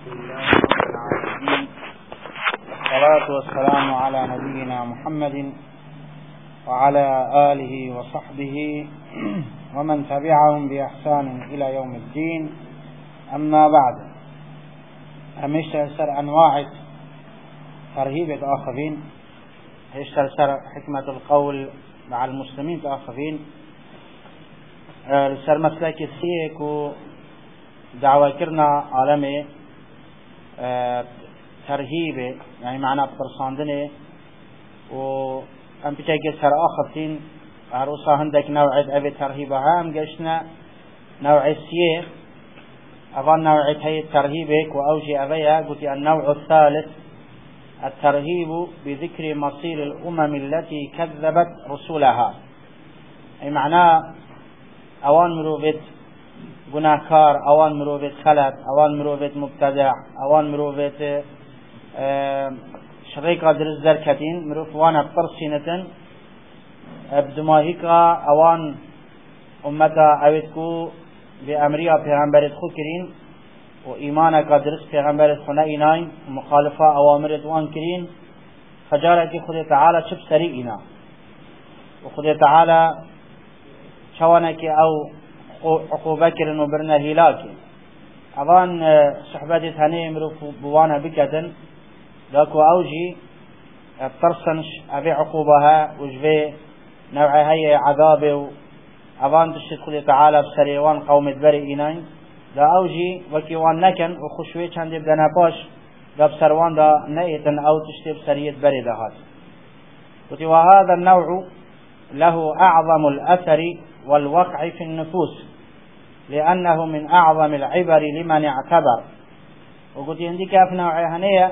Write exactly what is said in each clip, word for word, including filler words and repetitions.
والصلاة والسلام على نبينا محمد وعلى آله وصحبه ومن تبعهم بإحسان إلى يوم الدين. أما بعد، همشتر سر أنواع ترهيب آخرين، هشتر سر حكمة القول مع المسلمين آخرين، سر مسلك السيك ودعوة كرنا عالمي ترهيب، يعني معنى بترصاندنه و أم بتجي سر آخرين عروسا عندك نوع أبي ترهيبها أم جشنا نوع السيك أظن نوع هي ترهيبك وأوجي أبيها. قلت النوع الثالث الترهيب بذكر مصير الأمم التي كذبت رسولها، أي معناه أوان مروفت گناهکار، اوان مروفت خلط، اوان مروفت مبتدع، اوان مروفت شريكا درز دركتين مروف وانا بطرسينة بدماهيكا اوان امتا اويتكو بأمريا پیغمبرت خود کرین و ایمانك درس پیغمبرت خونه ایناین مخالفة اوامرت وان کرین خجارة خود تعالى چب سري اینا و خود تعالى شوانك او عقوبة كرن وبرنا هلاك أظن صحبتي هني مروف بوانا بكتن لكو أوجي بترسنش أبي عقوبها وجبي نوع هي عذابه أظن تشتد خلي تعالى بسريوان قوم تبري إناين لا أوجي وكيوان نكن وخشوي كان بدنا باش لا بسروان دا نيتن أو تشتد بسرية بري دهات. وهذا النوع له أعظم الأثر والوقع في النفوس لأنه من أعظم العبر لمن اعتبر. وقلت عندك في نوع هنية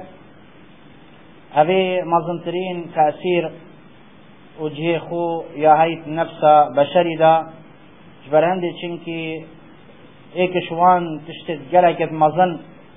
أبي مظنترين تأثير وجهي خو يا هيت نفسه بشري دا جبر عندي چنكي ايك شوان تشتد جلقت مظن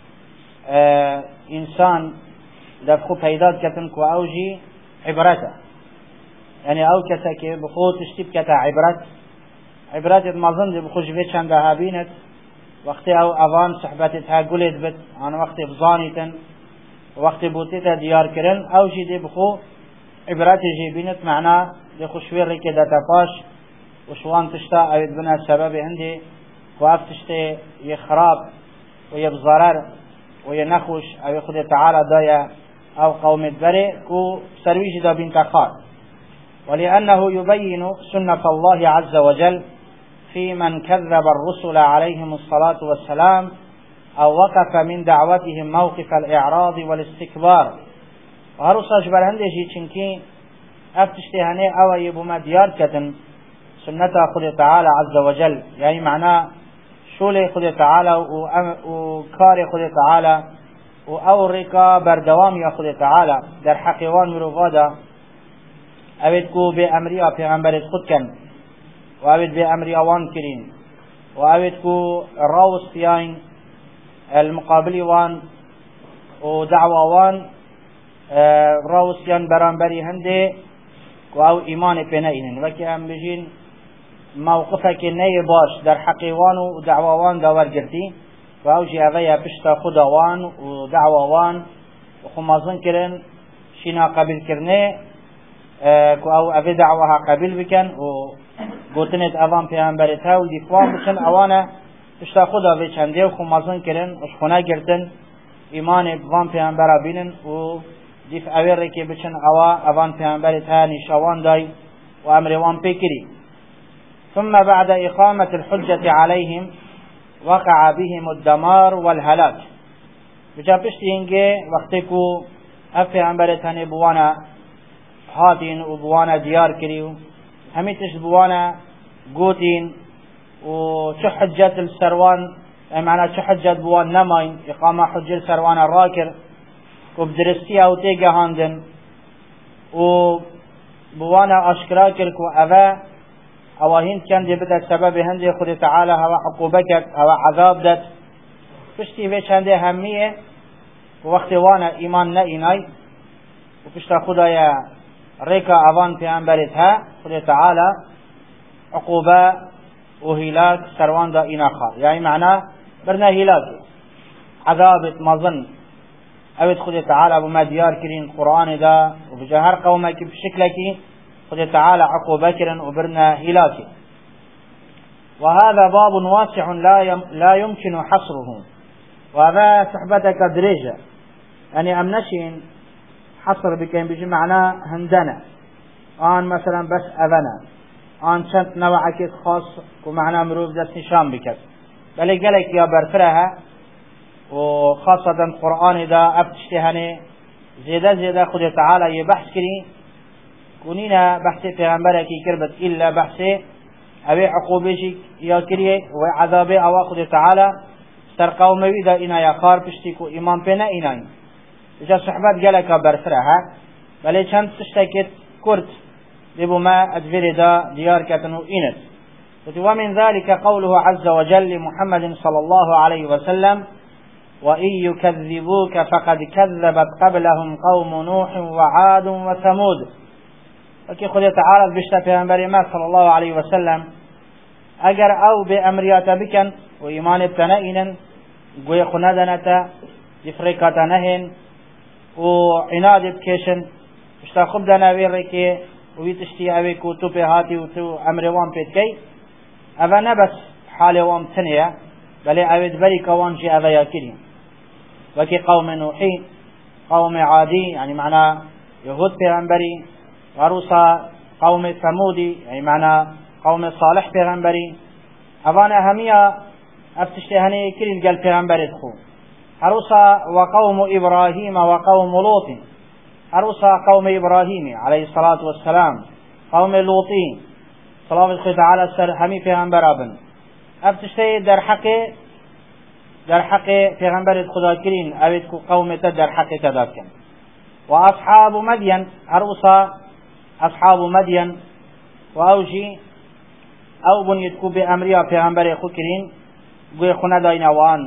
آه إنسان دفخو پیداد كتن كو أوجي عبرته، يعني أو كتاك بخو تشتد كتا عبرت عبرات مظن بخوش بيت شندها بينت وقت او اوان صحبتها قلت بت عن وقت بظانيتن وقت بوتيتها ديار كرن او شي دي بخو عبرات جيبينت معناه دي خوشوير ريكي دا تفاش وشوان تشتا او يدبنا السبب عندي واف تشتا يخراب ويبضرر وينخوش او يخد تعالى دايا او قوم البري كو سرويش دا بنت خار. ولأنه يبين سنة الله عز وجل في من كذب الرسل عليهم الصلاة والسلام أو وقف من دعوتهم موقف الإعراض والاستكبار. وهرسا جبر هنده جي چنكي افتشتهاني او يبو مديار كتن سنة خد تعالى عز وجل، يعني معناه شولي خد تعالى وكاري خد تعالى وأوريكا بردوام يا خد تعالى در حقيوان مروفادا اويدكو بأمريا پیغمبرت خود کن و اوید بأمريا وان کرین و اويدكو راوس فيين المقابل وان و دعوة وان راوس فيين برانبري هنده و او ایمان پینا اینن وكي هم بجين موقفك ني باش در حقيوان و دعوة وان داور گرتی و او جي اويا پشتا خدا وان و دعوة وان و خمازن کرن شنا قبل کرنه کو او اوی دعوها قبل بکن و گوتنت اوان پیامبرتها و دیفوان بکن اوانه اشتا خدا وی چنده و خمازن کرن اشخونه گرتن ایمان اوان پیامبرا بینن و دیف اوی رکی بچن اوا اوان پیامبرتها نشوان دای و امروان پیکری. ثم بعد اقامة الحجة عليهم وقع بهم الدمار والهلاك. بجا پشتی اینگه وقتی کو اف پیامبرتها نبوانا هاتين وبوانا ديار كريو هميتش بوانا قوتين وشو حجة السروان، معنى شو حجة بوان نماين إقامة حجة السروان الراكر وبدرستيها وتيجا هاندن وبوانا أشكراكر كو أفا أواهين كان دي بدأ السبب هندي خد تعالى هوا عقوبكت هوا عذاب دت فشتي فيش هندي همية ووقت وانا إيمان نائناي وفشتا خدايا ريكا أوان پیامبرتها خد تعالى عقوبة وهلاك سروان دا إناخا، يعني معناه برنا هلاك عذابت مظن اوید خود تعالی بما دیار کرین قرآن دا و بجا هر قومه که بشکلکی خود تعالی عقوبه کرن و برنا هلاکی. وهذا باب واسع لا يمكن حصره. وهذا صحبتك درجة يعني أمنشين حصر بكين بيجي معناه هندنا آن مثلا بس أذنا آن شنت نوعك خاص ومعناه مروف دست نشان بكت بل قالك يا برفرها وخاصة القرآن دا أفتشتهني زيادة زيادة خد تعالى يبحث كري كونينا بحثي پیغمبر کی کربت إلا بحثي أبي عقوبيشي يا كريه وعذابي أو خد تعالى سر قومي دا إنا يا خار پشتيكو إمام بنا إناي إجا صحبت قالك برفرها بل چند تشتكت كرت لبو ما أدفر دا ديار كتنو إنت. ومن ذلك قوله عز وجل لمحمد صلى الله عليه وسلم وإن يكذبوك فقد كذبت قبلهم قوم نوح وعاد وثمود. وكي خذ تعالى بشتا پیغمبر ما صلى الله عليه وسلم اگر او بأمريات بكن وإيمان ابتنائنا قوي خندنتا يفريقات نهن وعناد بكيشن بشتا خب دانا ويركي ويتشتي اويكو تو بهاتي وتو أمروان بيتكي أفا نبس حالي وام تنيا بل اويد بريك وانجي أفا ياكرين. وكي قوم نوحي قوم عادي يعني معنى يهود پیغمبري وروسا قوم ثمودي يعني معنى قوم صالح پیغمبري أفانا همية افتشتهني كرين قال پیغمبر ادخو هروسا وقوم إبراهيم وقوم لوط هروسا قوم إبراهيم عليه الصلاة والسلام قوم لوطي صلاة الله تعالى السر همي پیغمبر ابن افتشته در حق در حق پیغمبر خدا کرین اوید کو قومت در حق تداد کن. و اصحاب مدین هروسا اصحاب مدین و اوجی او بنید کو به امریا پیغمبر خود کرین گوی خونه داین وان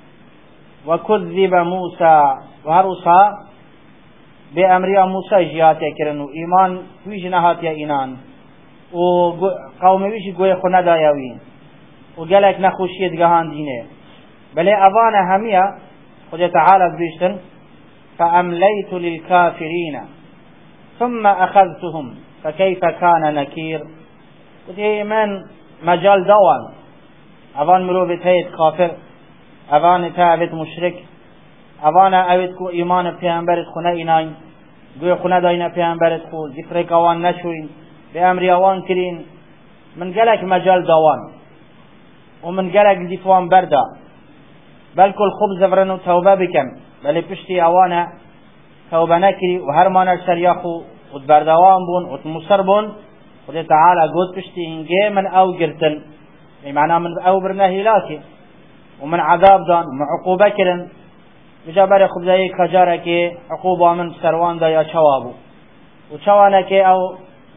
و کذب موسی و هروسا به امریا موسی جیات کرن و ایمان ویج نهات یا اینان و قوم ویج گوی خونه دایوین و گلک نخوشید گهان دینه بل أظان همية خد تعالى بريشتن فأمليت للكافرين ثم أخذتهم فكيف كان نكير. ودي من مجال دوان أظان مروبت هيت كافر أظان تابت مشرك أظان أبت كو إيمان بيانبرت خنا إناين قوي خنا داينا بيانبرت خو ذكرك أوان نشوين بأمر أوان كرين من قالك مجال دوان ومن قالك دفوان بردا بل كل خبز فرنو توبه بكم بل پشتی اوانا توبه نکری و هر مانر شریاخو خود بردوان بون و مصر بون خود تعالی قد پشتی هنگه من او گرتن معنی من او برنه هلاکی و من عذاب دان و من عقوبه کرن بجا بر خبزه کجاره که عقوبه من سروان دا یا چوابو و چوانه که او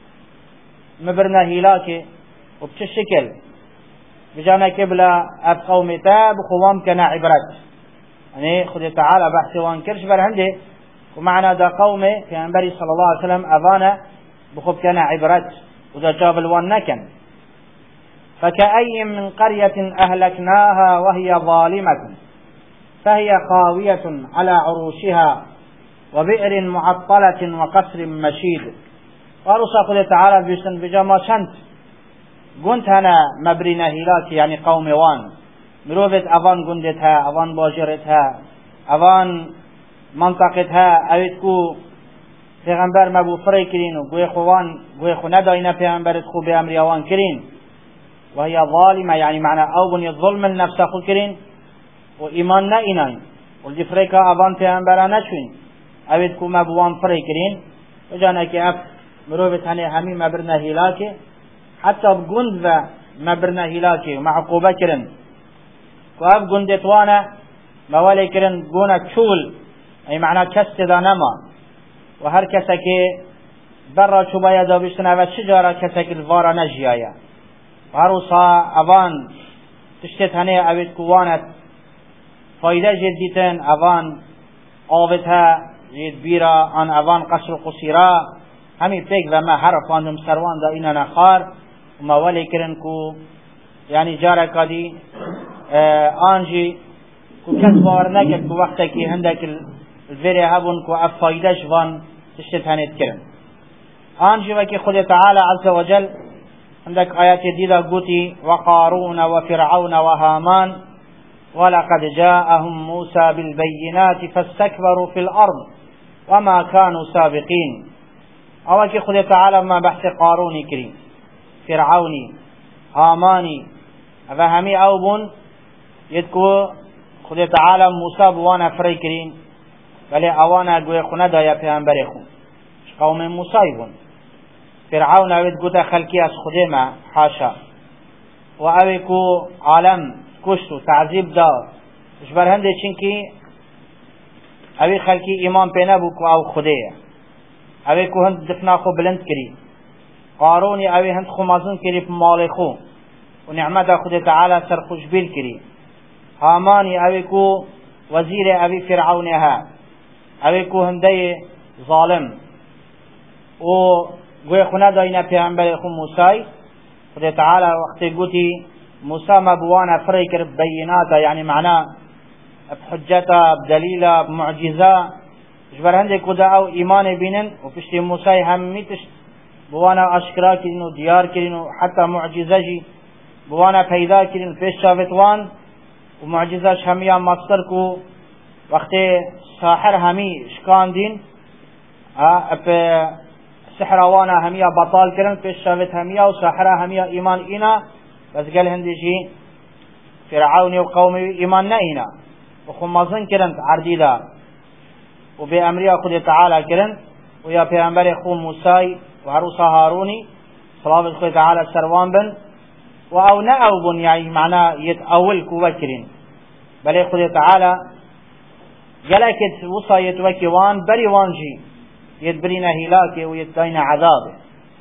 مبرنه هلاکی و بچه شکل بجانا كبلا اب قومتا بخوام كنا عبرت يعني خد تعالى بحث وان كرش بر عنده ومعنى دا قومه في انبري صلى الله عليه وسلم اذانا بخوب كنا عبرت ودا جاب الوان نكن. فكأي من قرية أهلكناها وهي ظالمة فهي خاوية على عروشها وبئر معطلة وقصر مشيد. ورسى خد تعالى بيشتن بجاما شنت قنت هنا مبرنا هلاكي يعني قوم وان مروفت أفان قندتها أفان باجرتها أفان منطقتها أويتكو پیغمبر مبو فري كرين وقوي خوان قوي خو نداينا پیغمبرت خو بأمر يوان كرين وهي ظالمة يعني معنى أو بني الظلم النفس خو كرين وإيمان نائنين والجفريكا أفان پیغمبرا نشوين أويتكو مبوان فري كرين وجانا كي أف مروفت هني همي مبرنا هلاكي حتى بقند ذا مبرنا هلاكي ومع عقوبة كرن واب قندت وانا موالي كرن قونا تشول اي معنى كست ذا نما وهر كسك برا شبايا دابشتنا والشجرة كسك الفارة نجيايا وهروصا أبان تشتت هني أبيت كوانت فايدة جديتن أبان آوتها جد بيرا أن أبان قصر قصيرا همي بيك وما حرف وانهم سروان دا إنا نخار وما ولي كرن كو يعني جارة كادي آه آنجي وكس بارنك بوقتك عندك الفيري هبون كو افايدش وان تشتت هنت كرن آنجي وكي خد تعالى عز وجل عندك آيات جديدة قوتي وقارون وفرعون وهامان ولقد جاءهم موسى بالبينات فاستكبروا في الأرض وما كانوا سابقين اوكي خد تعالى ما بحث قاروني كريم فرعوني هاماني فهمي اوبون يدكو خد تعالى موسى بوانا فري كريم بلي اوانا قوي خندا يا پیغمبر خو قوم موسى يبون فرعون اوید گوتا خلقی از خودما حاشا و اوی کو عالم کشت تعذیب داد جبر هنده چنکی اوی خلقی ایمان پینا بو کو او خوده اوی کو هند دفنا خو بلند کری قارونی اوی هند خو مازن کری مال خو و نعمت خود تعالی سر خوشبیل کری هامانی اوی کو وزیر اوی فرعون ها اوی کو هنده ظالم و گوی خونه داینا پیغمبر خو موسی خدا تعالی وقتی گوتی موسی مبوانا فری کرد بیناتا یعنی معنا بحجتا بدلیلا بمعجزه جبر هنده کدا او ایمان بینن و پشتی موسی همیتش بوانا اشکرا کرین و دیار کرین و حتی معجزه جی بوانا پیدا کرین پیش شافتوان و معجزه همیا مصدر کو وقتی ساحر همی شکان دین اپ سحروانا هميا بطال كرن في الشافت هميا وسحرا هميا إيمان إنا بس قال هندجي فرعون وقومه إيمان نئنا وخمازن كرن عرديدا وبأمريا قد تعالى كرن ويا پیغمبر خو موسى وعروسا هاروني صلاة الله تعالى سروان بن وأو نأو بن يعني معناه يتأول كوكرين بل قد تعالى قالك وصا يتوكوان بري وانجي يدبرنا هلاكه ويدينا عذابه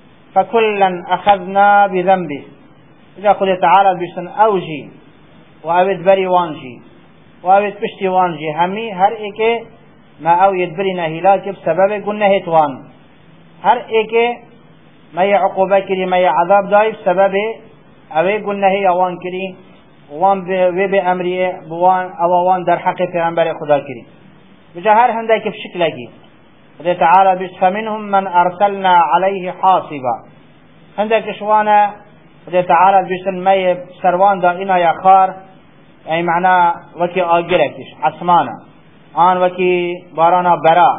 فكلا أخذنا بذنبه إذا قل تعالى بشن أوجي وأبد بري وانجي وأبد بشتي وانجي همي هر إيكي ما أو يدبرنا هلاكه بسبب قلنا هتوان هر إيكي ما يعقوبة كري ما يعذاب داي بسبب أبي قلنا هي وان كري وان بأمري بوان أو وان در حق پیغمبر خدا كري بجهر هندك بشكل كي قال تعالى بس فمنهم من أرسلنا عليه حاصبا عندك شوانا قال تعالى بس المي سروان دائنا يا خار أي معنى وكي آجركش عصمانا آن وكي بارانا برا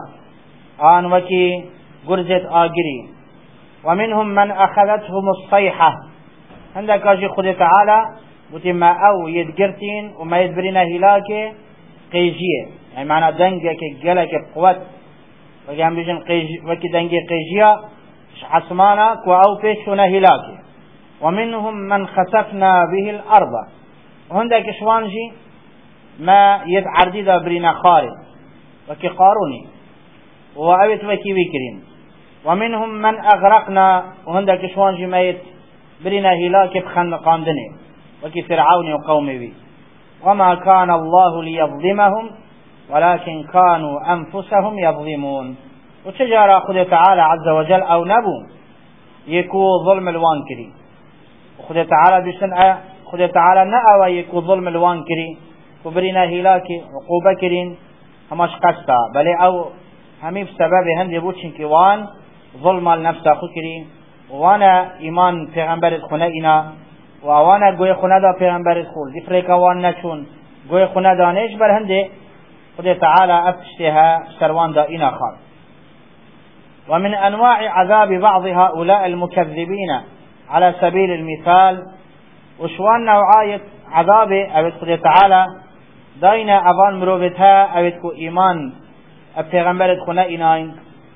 آن وكي قرزت آجري ومنهم من أخذتهم الصيحة عندك أجي قال تعالى قلت ما أو يدقرتين وما يدبرين هلاك قيجية يعني معنى دنجك جلك بقوة وقام بيجن قيج وكي دنجي قيجيا عصمانا كو او بيشونا هلاكي ومنهم من خسفنا به الارض وهندك شوانجي ما يتعردي دا برينا خارج وكي قاروني وابت وكي ويكرين ومنهم من اغرقنا وهندك شوانجي ما يت برينا هلاكي بخنقاندني وكي فرعون وقومي وما كان الله ليظلمهم ولكن كانوا أنفسهم يظلمون وتجارة خد تعالى عز وجل أو نبو يكو ظلم الوانكري وخد تعالى بسنة خد تعالى نأوى يكو ظلم الوانكري وبرنا هلاكي عقوبة كرين هماش قسطا بل أو همي بسبب هندي بوچن كوان ظلم النفس خكري وانا إيمان پیغمبر خنائنا وانا قوي خندا پیغمبر خول دي فريقا وان نچون قوي خندا نيش بر هندي قل تعالى أفشتها سروان دائنا خال ومن أنواع عذاب بعض هؤلاء المكذبين على سبيل المثال وشوان نوعية عذاب أبد قل تعالى دائنا أبان مروبتها أبدكو إيمان أبتغمبرت خنائنا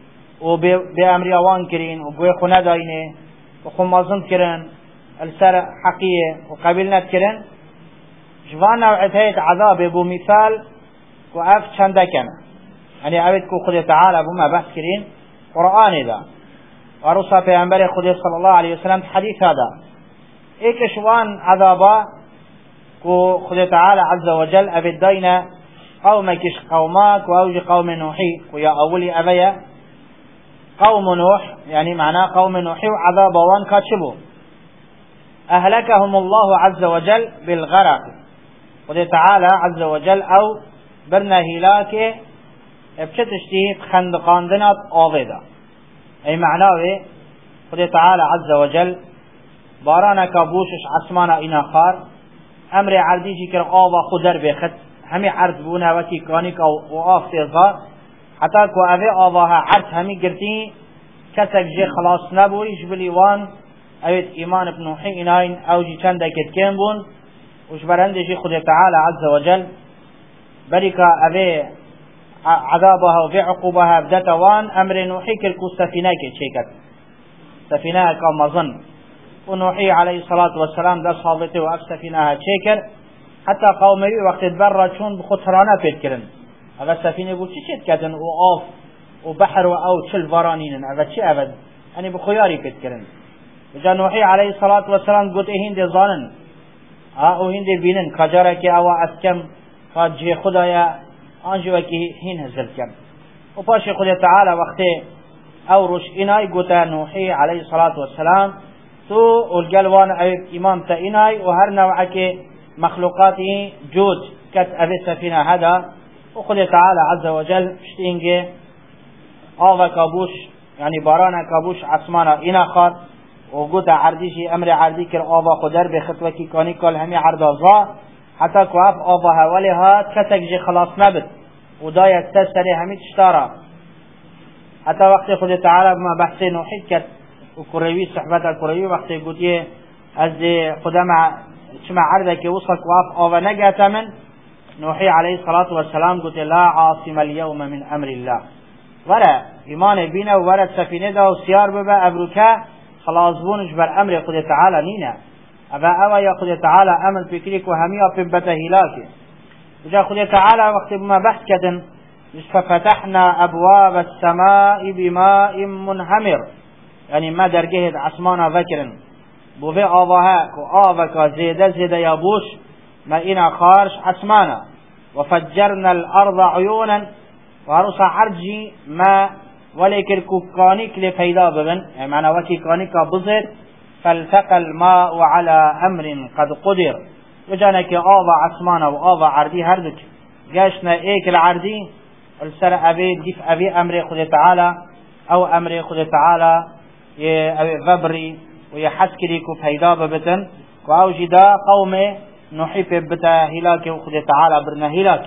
وبأمر أوان كرين وبوي خنا دائنه وخمازن كرين السر حقية وقبلنا كرين شوان نوعية عذاب بو مثال وأف چنده کنه یعنی اوید که خود تعالی بما بحث کرین قرآن دا ورسا پیغمبر خود صلی الله علیه وسلم حدیث دا ایک شوان عذابا که خود تعالی عز وجل اوید داینا قومکش قوماك واوج قوم نوحي ويا اولي ابيا قوم نوح يعني معناه قوم نوحي وعذاب وان كاتشبو اهلكهم الله عز وجل بالغرق خدای تعالی عز وجل او برنا هلاك بشتشتي خندقاندنات آویدا ای معناوه خدای تعالی عز وجل بارانا کابوشش عصمانا اینا خار امر عردی جی کر آوا خودر بخد همی عرض بونه وکی کانیک و آف تیزار حتی که اوه آواها عرض همی گرتی کسک جی خلاص نبوی جبلیوان اوید ایمان بنوحی ایناین او جی چند دکت کن بون وش برنده جی خدای تعالی عز وجل بریکا اوه عذابها وفي عقوبها بدتوان امر نوحي كالكو سفينة كيشيكت سفينة كمظن ونوحي عليه الصلاة والسلام ده صابته وأف سفينة تشيكر حتى قومي وقت تبرد شون بخطرانة بيتكرن هذا السفينة يقول شي تكتن وقاف وبحر أو تشل فرانين هذا شيء أبد يعني بخياري بيتكرن وجاء نوحي عليه الصلاة والسلام قلت إيه هندي ظانن ها وهندي بينن كجارك أو أسكم قد جي خدايا آنجا وکی هین هزل کن و پاش خدا تعالی وقتی او روش اینای گوتا نوحی علیه الصلاة والسلام تو الگلوان ایمان تا اینای و هر نوع که مخلوقاتی جود کت اوی سفینه هدا و خدا تعالی عز وجل شتینگه آوا کابوش یعنی باران کابوش عصمانا اینا خار و گوتا عردیشی امر عردی کر آوا خودر به خطوکی کانی کل همی عردازا حتی که اف آبا حوالی ها کسک جی خلاص نبد و داید تستری همی تشتارا حتی وقتی خود تعالی بما بحثی نوحید کرد و کروی صحبت کروی وقتی گوتیه از خدا مع چما عرده که وصل که اف آبا نگاتا من نوحی علیه الصلاة والسلام گوتی لا عاصم اليوم من امر الله ورا ایمان بینه و ورد سفینه دا و سیار ببا ابروکه خلاص بونش بر امر خود تعالی نینه أبا أوا يا خدای تعالى أمن فكرك وهمية في بتهلاك وجاء خدای تعالى وقت ما بحث كدن ففتحنا أبواب السماء بماء منهمر يعني ما درجه عصمانا ذكرا بوفي آواها كآوكا زيادة زيادة يابوش ما إنا خارج عصمانا وفجرنا الأرض عيونا وهرسا عرجي ما ولكن كوكانيك لفيدا ببن يعني معنى وكي كانيكا بزر فالتقى الماء على أمر قد قدر وجانك آضا عثمان وآضا عردي هردك جاشنا ايك العردي السر أبي ديف أبي أمر خد تعالى أو أمر خد تعالى أبي فبري ويحسكري كفيدا ببتن وأوجدا قوم نحيف بتا هلاك وخد تعالى برنا هلاك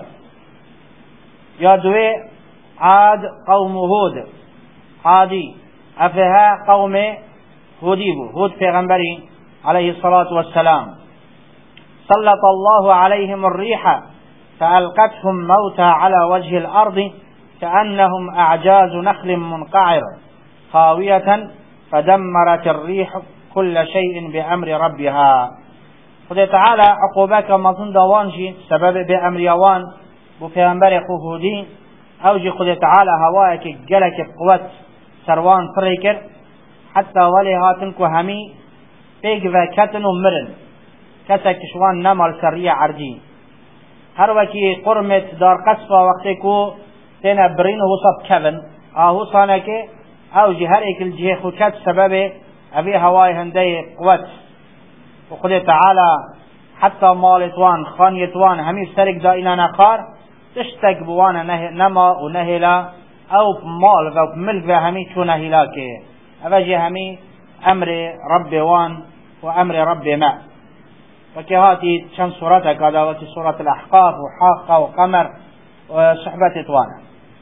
يا دوي عاد قوم هود عادي أفها قوم هوديبو هود پیغمبري عليه الصلاة والسلام سلط الله عليهم الريح فألقتهم موتى على وجه الأرض كأنهم أعجاز نخل منقعر خاوية فدمرت الريح كل شيء بأمر ربها خدای تعالى عقوبك مظن دوانجي سبب بأمر يوان بو پیغمبر هودي اوجي خدای تعالى هواك جلك قوت سروان فريكر حتى ولي هاتنكو همي بيق وكتن ومرن كسا كشوان نمال سريع عرجي هر وكي قرمت دار قصفة وقتكو تينا برين وصف كفن آهو صانكي او جهر ايك الجهي خوكات سبب ابي هواي هندي قوت وقل تعالى حتى مالتوان خانيتوان همي سرق دائنا نقار تشتك بوانا نه نما ونهلا او مال او ملك همي شو نهلاكي أفجي همي أمر رب وان وأمر رب ما وكهاتي شن سورتك هذا وكي سورة الأحقاف وحاقة وقمر وصحبة توانا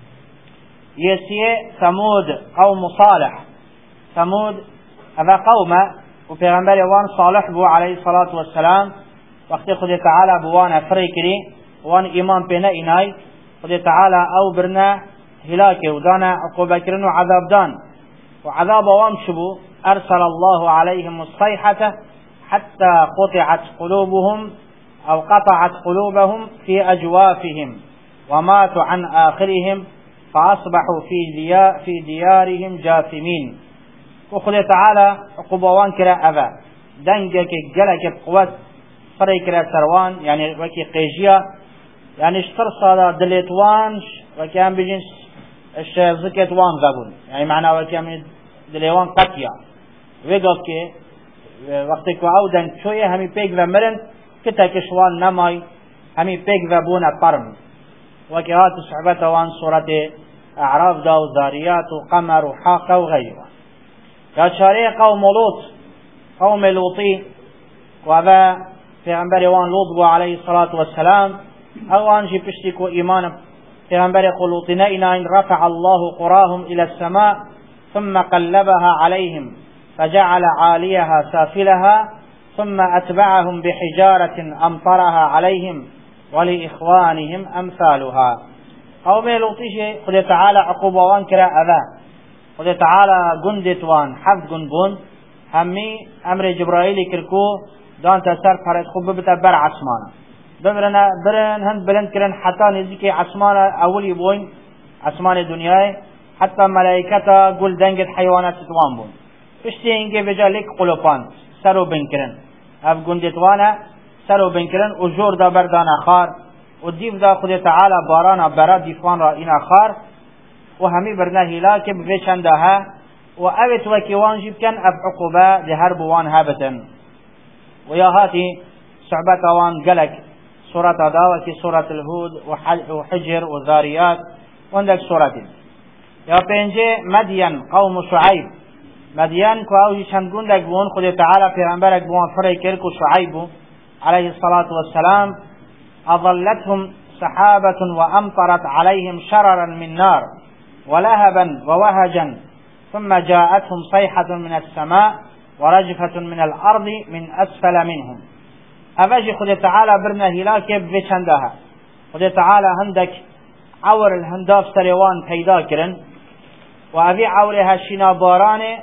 يسي ثمود قوم صالح ثمود هذا قوم وبيغمبر وان صالح بو عليه الصلاة والسلام وقت خد تعالى بوانا فريكري وان إيمان بنا إناي خد تعالى أو برنا هلاكي ودانا عقوبة كرن وعذاب دان وعذاب وامشبوا أرسل الله عليهم الصيحة حتى قطعت قلوبهم أو قطعت قلوبهم في أجوافهم وماتوا عن آخرهم فأصبحوا في, ديار في ديارهم جاثمين وخذ تعالى عقوبوان كرا أذى دنجك جلك قوات فريكرا سروان يعني وكي قيجيا يعني اشتر صدا دليتوان وكان بجنس الشيزكت وان ذابون يعني معناه وكان دليوان قطيا وقف كي وقتی که او دن چوی همی پیگ و مرن که تکشوان نمای همي بيك وبون طرم وكهات صحبة وان سورة أعراف دا وذاريات وقمر وحاقة وغيرها. يا شارع قوم لوط قوم لوطي وهذا في غنبري وان لوط عليه الصلاة والسلام أو أنجي بشتكوا إيمانا في غنبري لوطنا إن رفع الله قراهم إلى السماء ثم قلبها عليهم فجعل عاليها سافلها ثم أتبعهم بحجارة أمطرها عليهم ولإخوانهم أمثالها. قوم لوطي خذ تعالى عقوبة وان كرا أذى خذ تعالى جندت وان حفظ جنبون همي أمر جبرائيل كركو دان تسر فرد خوب بتبر عثمانه ببرنا برن هند بلند كرن حتى نزيك عثمان أولي بوين عثمان دنياي حتى ملائكة قل دنجت حيوانات تتوان بون اشتي انجي بجا لك قلوبان سرو بنكرن اف جندت وانا سرو بنكرن وجور دا بردان اخار وديف دا خود تعالى بارانا برا ديفان را این اخار وهمي برنا هلاك بفشندها وأبت وكيوان جبكن اف عقوبة لهرب وان هابتن ويا هاتي صعبة وان قلق سورة داوة سورة الهود وحجر وذاريات وعندك سورة يا بينجي مدين قوم شعيب مدين كواوجي شنقون لك بون خذ تعالى في رنبالك بون فريكرك شعيب عليه الصلاة والسلام أظلتهم سحابة وأمطرت عليهم شررا من نار ولهبا ووهجا ثم جاءتهم صيحة من السماء ورجفة من الأرض من أسفل منهم أفاجي خذ تعالى برنا هلاك بفشندها خذ تعالى هندك عور الهنداف سريوان پیدا کرن و اوی عورها شینا بارانه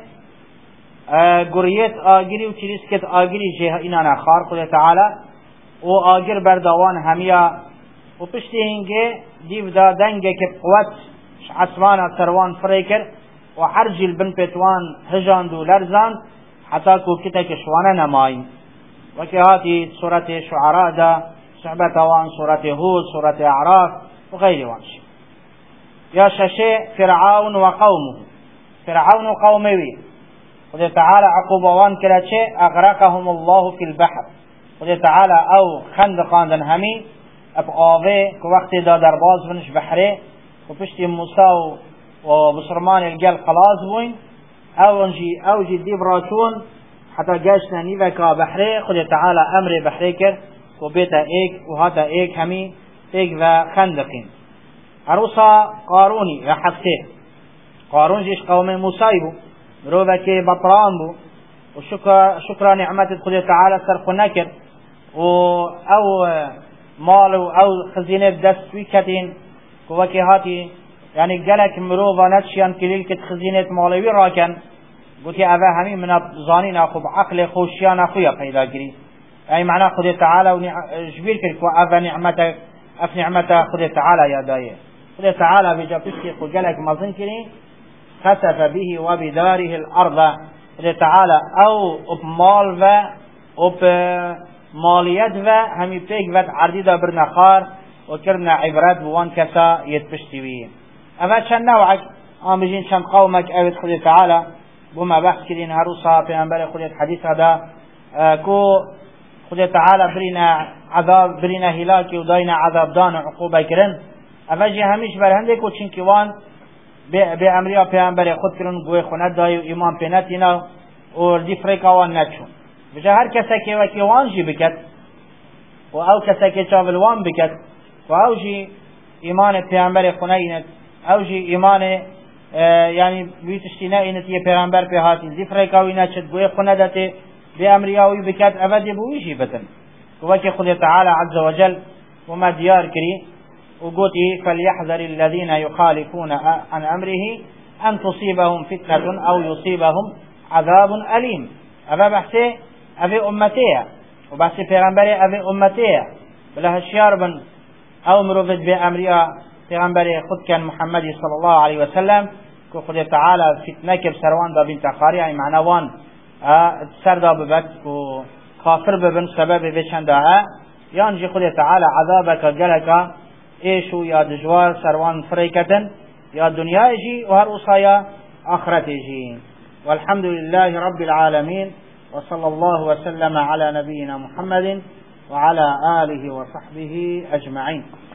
گریت آگری و چریسکت آگری جه اینا نخار خود تعالی و آگر بردوان همیا و پشتی هنگه دیو دا دنگه که قوت عثمان سروان فریکر و حرجل بن پیتوان هجاند و لرزاند حتی کوکتا کشوانه نمائی وكي هاتي سورة شعراء دا صحبة وان سورة هود سورة أعراف وغير وانش. يا شاشي فرعون وقومه فرعون وقومه قل تعالى عقوبة وان كلا شيء أغرقهم الله في البحر قل تعالى أو خندقان دن همي أبقاوه كوقت دا درباز بنش بحره وبشتي موسى وبصرمان الجل خلاص بوين أو نجي أو جدي براتون حتى جاشنا نيفكا بحره خد تعالى أمر بحره كر وبيتا إيك وهذا إيك همي إيك ذا خندقين عروسا قاروني يا حفته قارون جيش قوم موسى مروفا كي بطران بو وشكرا شكرا نعمة خد تعالى سرق نكر أو مال أو خزينة دست ويكتين كوكي هاتي يعني جالك مروفا نتشيان كليل كت خزينة مالوي راكن قلت يا أبا همين من الظانين أخو بعقل خوشيان أخويا قيدا قري أي معنى خذ تعالى وجبير كرك وأبا نعمتك أف نعمتك خذ تعالى يا داية خذ تعالى بجابسك خجلك مظن كري خسف به وبداره الأرض خذ تعالى أو بمال و وبماليات و همي بيك و عرديدا برنا خار وكرنا عبرات بوان كسا يتبشتوي أما شان نوعك آمجين شان قومك أبد خذ تعالى بما بحث كرين هروسا في أنبال خذ حديث هذا آه كو خذ تعالى برينا عذاب برينا هلاكي وداينا عذاب دان عقوبة كرن أفجي هميش برهندك وشنكوان بأمريا في أنبال خذ كرن قوي خند دايو إيمان بناتنا وردي فريقا وان نتشون بجا هر كساكي وكي وانجي بكت وأو كساكي شابل وان بكت وأوجي إيمان في أنبال خنينت أوجي إيمان يعني بيتشتنا إن تي پیغمبر په هاتي ذکر کوي نه چې دوی خونه دته به امریاوي بکات ابدي بوشي بتن وکي خدای تعالی عز وجل وما ديار كري وقوتي فليحذر الذين يخالفون عن امره ان تصيبهم فتنه او يصيبهم عذاب اليم ابا بحثي ابي امتيه وبس پیغمبر ابي امتيه بلا هشيار بن او مروفد بامريا پیغمبر خود كان محمد صلى الله عليه وسلم كو خدای تعالی فتنه که سروان دا بنت خاری ای معنوان سر دا ببت و کافر ببن سبب بچنده یانجی خدای تعالی عذابک گلک ایشو یا دجوار سروان فریکتن یا دنیا جی و هر اصایا آخرت جی والحمد لله رب العالمين وصلى الله وسلم على نبينا محمد وعلى آله وصحبه أجمعين.